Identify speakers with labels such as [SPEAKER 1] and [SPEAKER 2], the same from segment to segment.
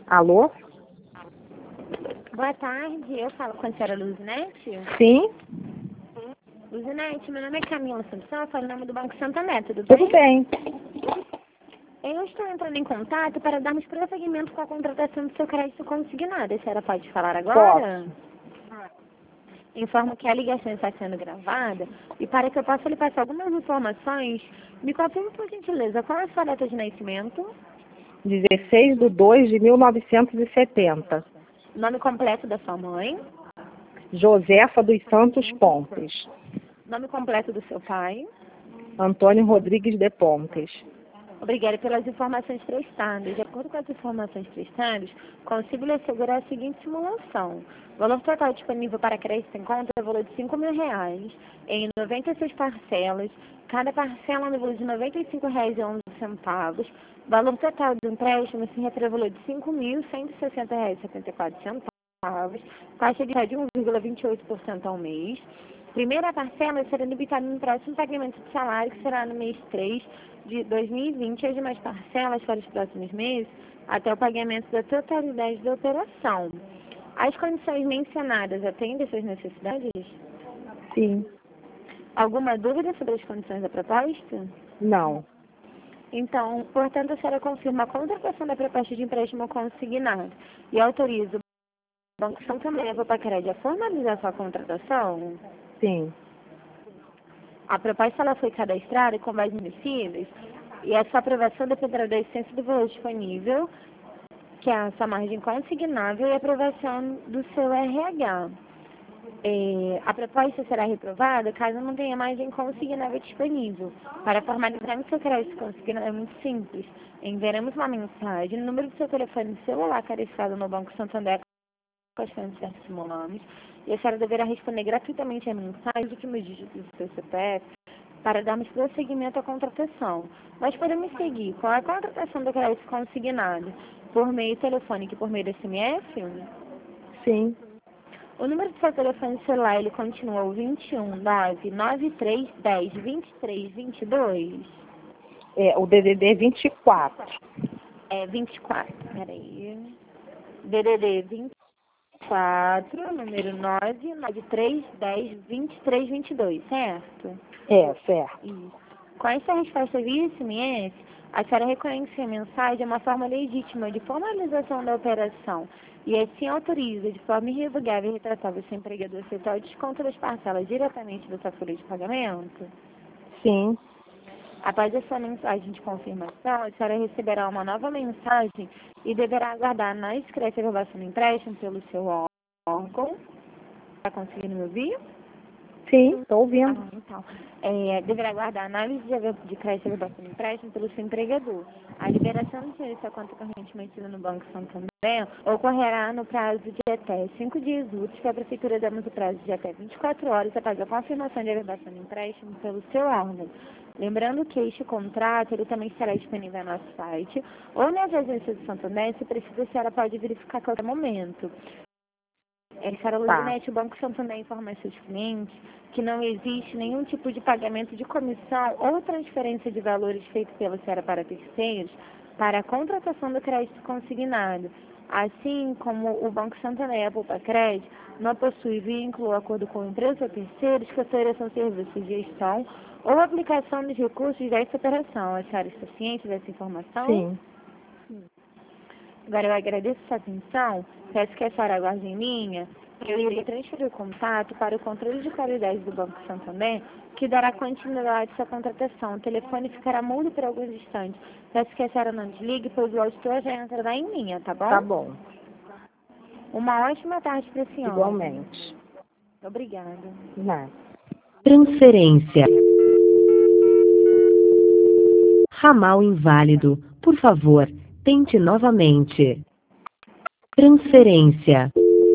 [SPEAKER 1] Alô?
[SPEAKER 2] Boa tarde, eu falo com a senhora Luzinete.
[SPEAKER 1] Sim?
[SPEAKER 2] Luzinete, meu nome é Camila Sampson, eu falo em nome do Banco Santander, tudo
[SPEAKER 1] Tudo
[SPEAKER 2] bem?
[SPEAKER 1] bem.
[SPEAKER 2] Eu estou entrando em contato para darmos prosseguimento com a contratação do seu crédito consignado. A senhora pode falar agora? Informo que a ligação está sendo gravada e para que eu possa lhe passar algumas informações, me confirme por gentileza qual é a sua data de nascimento,
[SPEAKER 1] 16/2/1970.
[SPEAKER 2] nome completo da sua mãe,
[SPEAKER 1] Josefa dos Santos Pontes.
[SPEAKER 2] nome completo do seu pai.
[SPEAKER 1] Antônio Rodrigues de Pontes.
[SPEAKER 2] Obrigada pelas informações prestadas. De acordo com as informações prestadas, consigo lhe assegurar a seguinte simulação. O valor total disponível para crédito em conta é o valor de R$ 5.000, em 96 parcelas, cada parcela no valor de R$ 95,11. Valor total do empréstimo se refere ao valor de R$ 5.160,74, taxa de 1,28% ao mês. Primeira parcela será debitada no próximo pagamento de salário, que será no mês 3 de 2020, e as demais parcelas para os próximos meses, até o pagamento da totalidade da operação. As condições mencionadas atendem às suas necessidades?
[SPEAKER 1] Sim.
[SPEAKER 2] Alguma dúvida sobre as condições da proposta?
[SPEAKER 1] Não.
[SPEAKER 2] Então, portanto, a senhora confirma a contratação da proposta de empréstimo consignado e autoriza o Banco Santander para Crédito a formalizar sua contratação?
[SPEAKER 1] Sim.
[SPEAKER 2] A proposta ela foi cadastrada com base nos cílios e a sua aprovação dependerá da essência do valor disponível, que é a sua margem consignável e a aprovação do seu RH. A proposta será reprovada caso não tenha margem consignável disponível. Para formalizar o seu crédito consignável é muito simples. Enviaremos uma mensagem no número do seu telefone celular cadastrado no Banco Santander com as certos simulados, e a senhora deverá responder gratuitamente a mensagem, os últimos dígitos do seu CPF, para darmos prosseguimento à contratação. Nós podemos seguir com a contratação do crédito consignado por meio telefônico e por meio do SMS?
[SPEAKER 1] Sim.
[SPEAKER 2] O número do seu telefone celular, ele continua o 21 99310 2322?
[SPEAKER 1] É, o DDD 24.
[SPEAKER 2] É 24, peraí. DDD 24, número 99310 2322, certo?
[SPEAKER 1] É, certo.
[SPEAKER 2] Isso. Com essa resposta via SMS, a senhora reconhece a mensagem é uma forma legítima de formalização da operação e assim autoriza de forma irrevogável e retratável seu empregador a aceitar o desconto das parcelas diretamente da sua folha de pagamento?
[SPEAKER 1] Sim.
[SPEAKER 2] Após essa mensagem de confirmação, a senhora receberá uma nova mensagem e deverá aguardar na discreta aprovação do empréstimo pelo seu órgão. Está conseguindo me ouvir?
[SPEAKER 1] Sim, estou ouvindo.
[SPEAKER 2] Então. Deverá aguardar a análise de crédito e aprovação do empréstimo pelo seu empregador. A liberação do dinheiro da conta corrente mantida no Banco Santander ocorrerá no prazo de até 5 dias úteis, que a Prefeitura damos o prazo de até 24 horas após a confirmação de aprovação do empréstimo pelo seu órgão. Lembrando que este contrato ele também estará disponível no nosso site ou nas agências do Santander, se precisa, a senhora pode verificar a qualquer momento. Senhora Luzinete, o Banco Santander informa aos seus clientes que não existe nenhum tipo de pagamento de comissão ou transferência de valores feito pela senhora para terceiros para a contratação do crédito consignado. Assim como o Banco Santander e a Poupa Crédito não possui vínculo ou acordo com empresas ou terceiros que ofereçam serviços de gestão ou aplicação dos recursos dessa operação. A senhora está ciente dessa informação?
[SPEAKER 1] Sim.
[SPEAKER 2] Agora eu agradeço a sua atenção, peço que a senhora aguarde em linha, eu irei transferir o contato para o controle de qualidade do Banco Santander, que dará continuidade à sua contratação. O telefone ficará mudo por alguns instantes. Peço que a senhora não desligue, pois o auditor já entrará em linha, tá bom?
[SPEAKER 1] Tá bom.
[SPEAKER 2] Uma ótima tarde para a senhora.
[SPEAKER 1] Igualmente.
[SPEAKER 2] Obrigada.
[SPEAKER 1] Nada.
[SPEAKER 3] Transferência. Ramal inválido. Por favor, tente novamente. Transferência.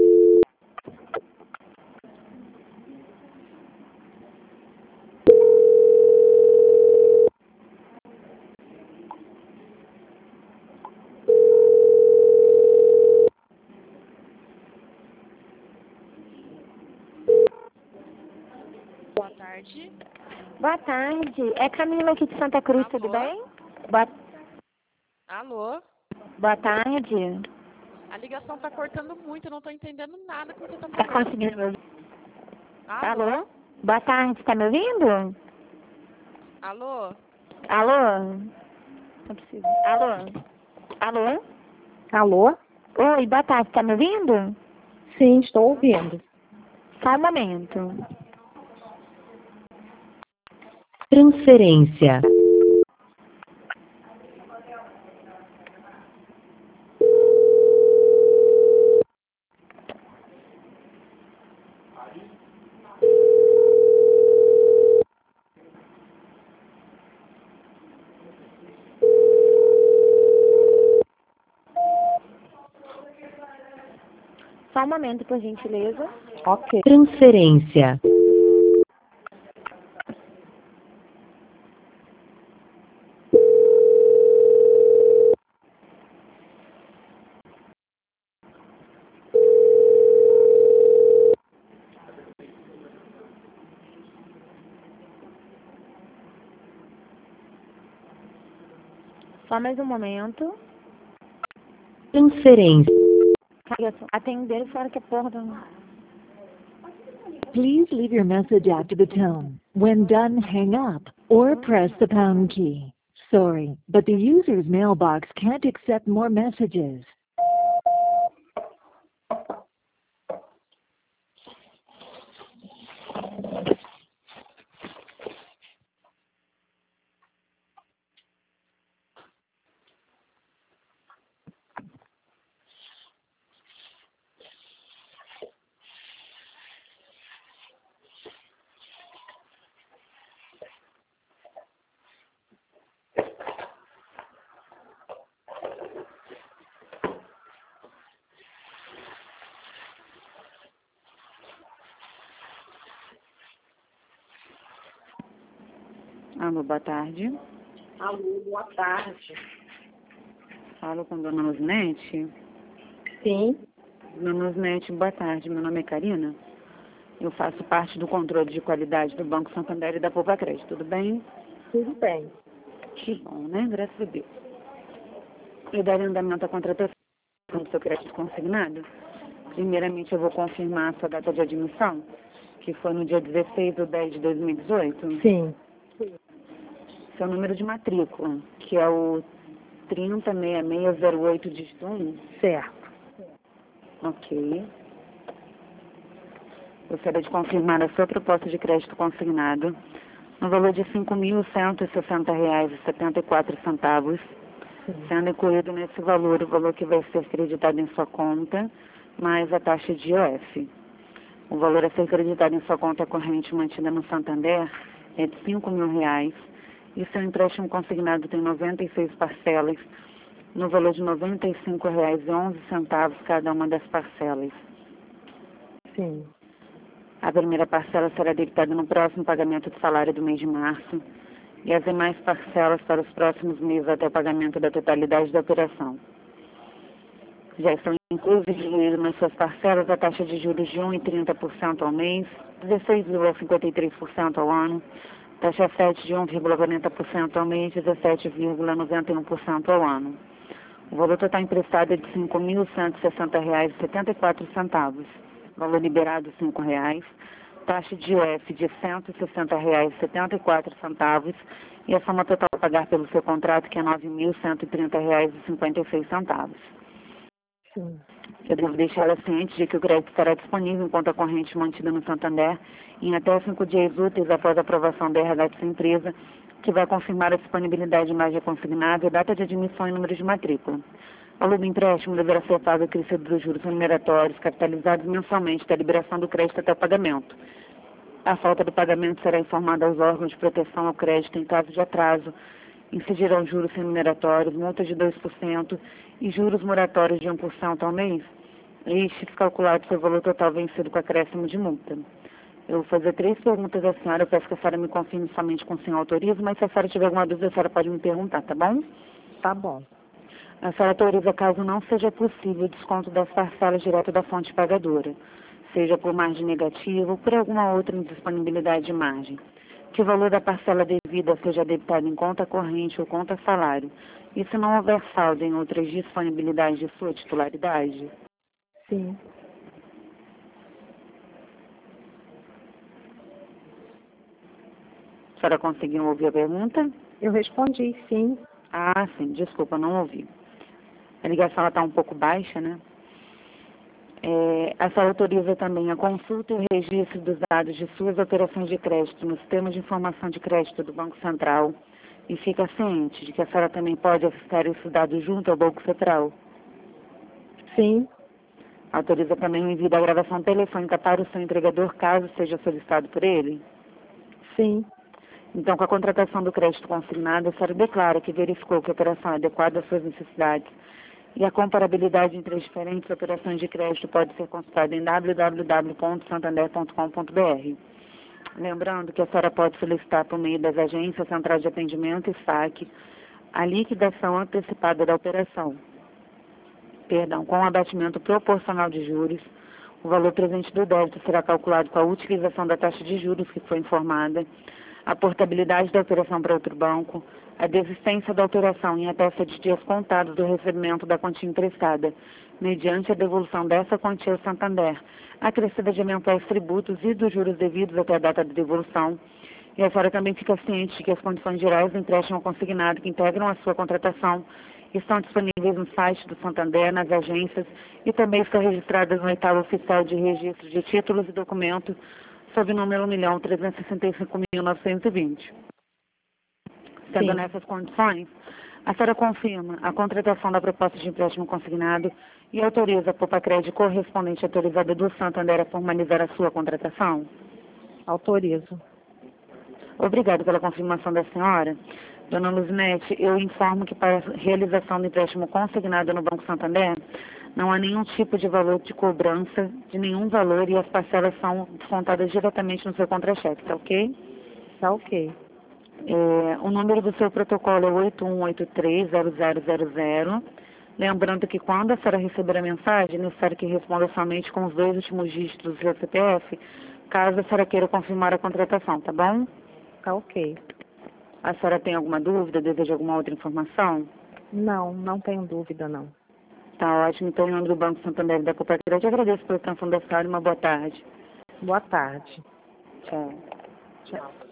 [SPEAKER 4] Boa tarde.
[SPEAKER 2] Boa tarde. É Camila aqui de Santa Cruz,
[SPEAKER 4] Alô?
[SPEAKER 2] tudo bem? Boa
[SPEAKER 4] Alô?
[SPEAKER 2] tarde.
[SPEAKER 4] ligação tá cortando muito, eu não tô entendendo nada que você tá
[SPEAKER 2] Tá
[SPEAKER 4] falando.
[SPEAKER 2] conseguindo me ouvir?
[SPEAKER 4] Alô?
[SPEAKER 2] Alô? Boa tarde, tá me ouvindo?
[SPEAKER 4] Alô?
[SPEAKER 2] Alô? Não preciso. Alô? Alô?
[SPEAKER 1] Alô?
[SPEAKER 2] Oi, boa tarde, tá me ouvindo?
[SPEAKER 1] Sim, estou ouvindo.
[SPEAKER 2] Só um momento.
[SPEAKER 3] Transferência.
[SPEAKER 2] Só um momento, por gentileza.
[SPEAKER 1] Ok.
[SPEAKER 3] Transferência.
[SPEAKER 2] Só mais um momento.
[SPEAKER 3] Transferência.
[SPEAKER 2] Atender fora que a porra do...
[SPEAKER 5] Please leave your message after the tone. When done, hang up or press the pound key. Sorry, but the user's mailbox can't accept more messages.
[SPEAKER 6] Alô, boa tarde.
[SPEAKER 1] Alô, boa tarde.
[SPEAKER 6] Falo com Dona Luzinete.
[SPEAKER 1] Sim,
[SPEAKER 6] Dona Luzinete, boa tarde. Meu nome é Karina. Eu faço parte do controle de qualidade do Banco Santander e da Poupa Crédito. Tudo bem?
[SPEAKER 1] tudo bem.
[SPEAKER 6] Que bom, né? Graças a Deus. Eu darei andamento à contratação do seu crédito consignado. Primeiramente, eu vou confirmar a sua data de admissão, que foi no dia 16/10/2018.
[SPEAKER 1] Sim,
[SPEAKER 6] Seu número de matrícula, que é o 306608 dígito 1.
[SPEAKER 1] certo.
[SPEAKER 6] Ok. Gostaria de confirmar a sua proposta de crédito consignado no valor de R$ 5.160,74, sendo incluído nesse valor o valor que vai ser creditado em sua conta, mais a taxa de IOF. O valor a ser creditado em sua conta corrente mantida no Santander é de R$ 5.000 e seu empréstimo consignado tem 96 parcelas, no valor de R$ 95,11 cada uma das parcelas.
[SPEAKER 1] Sim,
[SPEAKER 6] A primeira parcela será debitada no próximo pagamento do salário do mês de março e as demais parcelas para os próximos meses até o pagamento da totalidade da operação. Já estão inclusos e diluídos nas suas parcelas a taxa de juros de 1,30% ao mês, 16,53% ao ano, taxa FET de 1,40% ao mês, 17,91% ao ano. O valor total emprestado é de R$ 5.160,74. Valor liberado R$ 5,00, taxa de IOF de R$ 160,74 e a soma total a pagar pelo seu contrato, que é R$ 9.130,56.
[SPEAKER 1] sim.
[SPEAKER 6] Eu devo deixá-la ciente de que o crédito estará disponível em conta corrente mantida no Santander em até 5 dias úteis após a aprovação da RH de sua empresa, que vai confirmar a disponibilidade de imagem consignada, data de admissão e número de matrícula. O valor do empréstimo deverá ser pago acrescido dos juros remuneratórios capitalizados mensalmente da liberação do crédito até o pagamento. A falta do pagamento será informada aos órgãos de proteção ao crédito em caso de atraso, incidirão juros remuneratórios, multas de 2% e juros moratórios de 1% ao mês, estes calculados seu valor total vencido com acréscimo de multa. Eu vou fazer 3 perguntas à senhora, eu peço que a senhora me confirme somente com o senhor autoriza, mas se a senhora tiver alguma dúvida, a senhora pode me perguntar, tá bom?
[SPEAKER 1] Tá bom.
[SPEAKER 6] A senhora autoriza caso não seja possível o desconto das parcelas direto da fonte pagadora, seja por margem negativa ou por alguma outra indisponibilidade de margem. que o valor da parcela devida seja debitado em conta corrente ou conta salário, e se não houver saldo em outras disponibilidades de sua titularidade?
[SPEAKER 1] Sim.
[SPEAKER 6] A senhora conseguiu ouvir a pergunta?
[SPEAKER 1] Eu respondi sim.
[SPEAKER 6] Ah, sim, desculpa, não ouvi. A ligação está um pouco baixa, né? A senhora autoriza também a consulta e o registro dos dados de suas operações de crédito no sistema de informação de crédito do Banco Central e fica ciente de que a senhora também pode acessar esses dados junto ao Banco Central?
[SPEAKER 1] Sim.
[SPEAKER 6] Autoriza também o envio da gravação telefônica para o seu entregador, caso seja solicitado por ele?
[SPEAKER 1] Sim.
[SPEAKER 6] Então, com a contratação do crédito consignado, a senhora declara que verificou que a operação é adequada às suas necessidades e a comparabilidade entre as diferentes operações de crédito pode ser consultada em www.santander.com.br. Lembrando que a senhora pode solicitar por meio das agências Central de Atendimento e SAC a liquidação antecipada da operação. Com abatimento proporcional de juros, o valor presente do débito será calculado com a utilização da taxa de juros que foi informada, a portabilidade da operação para outro banco, a desistência da operação em até 7 dias contados do recebimento da quantia emprestada, mediante a devolução dessa quantia ao Santander, acrescida de eventuais tributos e dos juros devidos até a data de devolução. E a senhora também fica ciente de que as condições gerais do empréstimo consignado que integram a sua contratação estão disponíveis no site do Santander, nas agências e também estão registradas no edital oficial de registro de títulos e documentos sob o número 1.365.920. Sendo nessas condições, a senhora confirma a contratação da proposta de empréstimo consignado e autoriza a Popacred correspondente autorizada do Santander a formalizar a sua contratação?
[SPEAKER 1] Autorizo.
[SPEAKER 6] Obrigada pela confirmação da senhora. Dona Luzinete, eu informo que para a realização do empréstimo consignado no Banco Santander, não há nenhum tipo de valor de cobrança de nenhum valor e as parcelas são descontadas diretamente no seu contra-cheque, tá ok?
[SPEAKER 1] Tá ok.
[SPEAKER 6] O número do seu protocolo é 81830000. Lembrando que quando a senhora receber a mensagem, é necessário que responda somente com os 2 últimos dígitos do seu CPF, caso a senhora queira confirmar a contratação, tá bom?
[SPEAKER 1] Tá ok.
[SPEAKER 6] A senhora tem alguma dúvida, deseja alguma outra informação?
[SPEAKER 1] Não, não tenho dúvida não.
[SPEAKER 6] Tá ótimo. Então, em nome do Banco Santander e da Popacred, eu agradeço pela atenção da senhora e uma boa tarde.
[SPEAKER 1] Boa tarde.
[SPEAKER 6] Tchau.
[SPEAKER 1] Tchau.